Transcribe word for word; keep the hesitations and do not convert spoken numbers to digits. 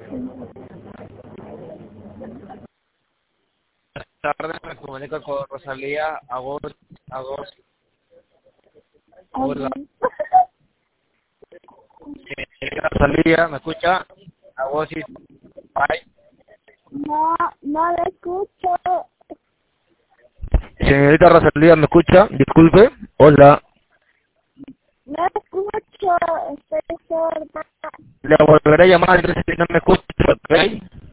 Tarde me comunico con Rosalía Agos, Agos. Hola. Señorita Rosalía, ¿me escucha? Agosis. Ay. No, no lo escucho. Señorita Rosalía, ¿me escucha? Disculpe. Hola. No escucho, estoy sorda. Le volveré a llamar si no me escucha, ¿ok?